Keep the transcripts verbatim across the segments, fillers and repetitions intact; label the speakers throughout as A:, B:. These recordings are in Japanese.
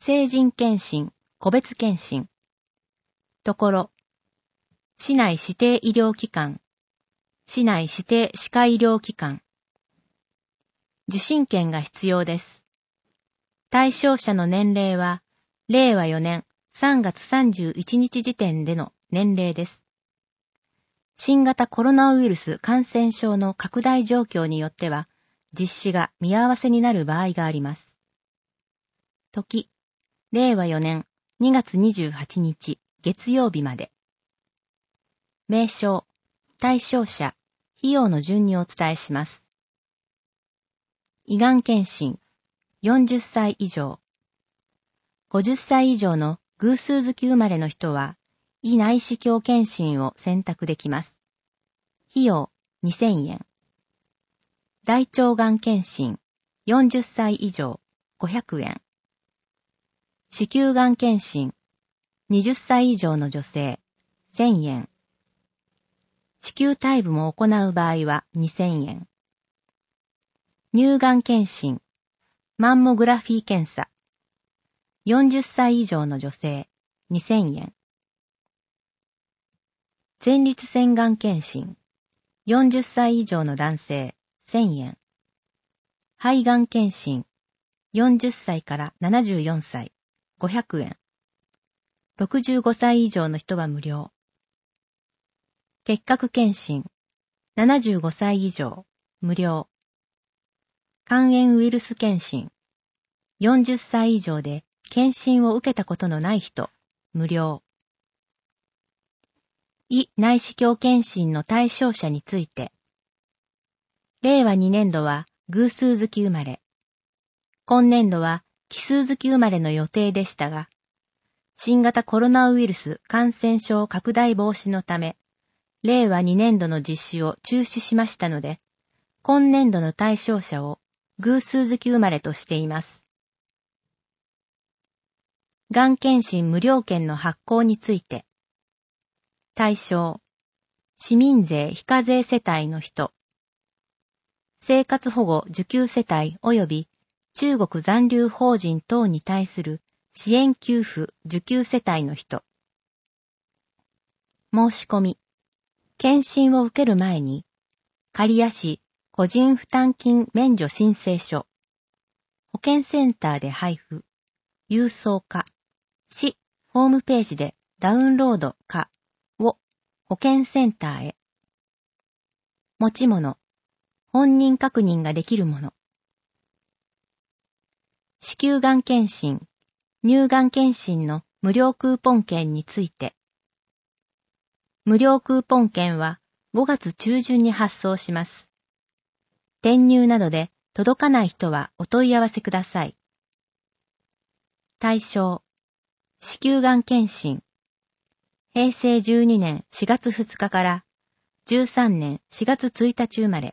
A: 成人健診、個別健診。ところ、市内指定医療機関、市内指定歯科医療機関。受診券が必要です。対象者の年齢は、れいわよねんさんがつさんじゅういちにち時点での年齢です。新型コロナウイルス感染症の拡大状況によっては、実施が見合わせになる場合があります。時、れいわよねんにがつにじゅうはちにち月曜日まで。名称、対象者、費用の順にお伝えします。胃がん検診、よんじゅっさい以上。ごじゅっさい以上の偶数月生まれの人は、胃内視鏡検診を選択できます。費用にせんえん。大腸がん検診、よんじゅっさい以上、ごひゃくえん。子宮がん検診、はたち以上の女性、せんえん。子宮体部も行う場合はにせんえん。乳がん検診、マンモグラフィー検査、よんじゅっさい以上の女性、にせんえん。前立腺がん検診、よんじゅっさい以上の男性、せんえん。肺がん検診、よんじゅっさいからななじゅうよんさい、ごひゃくえん。ろくじゅうごさい以上の人は無料。結核検診、ななじゅうごさい以上、無料。肝炎ウイルス検診、よんじゅっさい以上で検診を受けたことのない人、無料。胃内視鏡検診の対象者について、れいわにねんどは偶数月生まれ、今年度は奇数月生まれの予定でしたが、新型コロナウイルス感染症拡大防止のため、れいわにねんどの実施を中止しましたので、今年度の対象者を偶数月生まれとしています。がん検診無料券の発行について、対象、市民税非課税世帯の人、生活保護受給世帯及び中国残留邦人等に対する支援給付受給世帯の人。申し込み。検診を受ける前に、刈谷市個人負担金免除申請書、保健センターで配布、郵送か、市ホームページでダウンロードかを保健センターへ。持ち物、本人確認ができるもの。子宮がん検診、乳がん検診の無料クーポン券について、無料クーポン券はごがつちゅうじゅんに発送します。転入などで届かない人はお問い合わせください。対象、子宮がん検診、へいせいじゅうにねんしがつふつかからじゅうさんねんしがつついたち生まれ。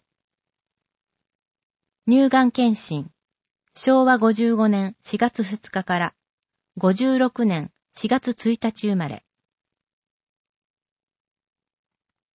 A: 乳がん検診、しょうわごじゅうごねんしがつふつかからごじゅうろくねんしがつついたち生まれ。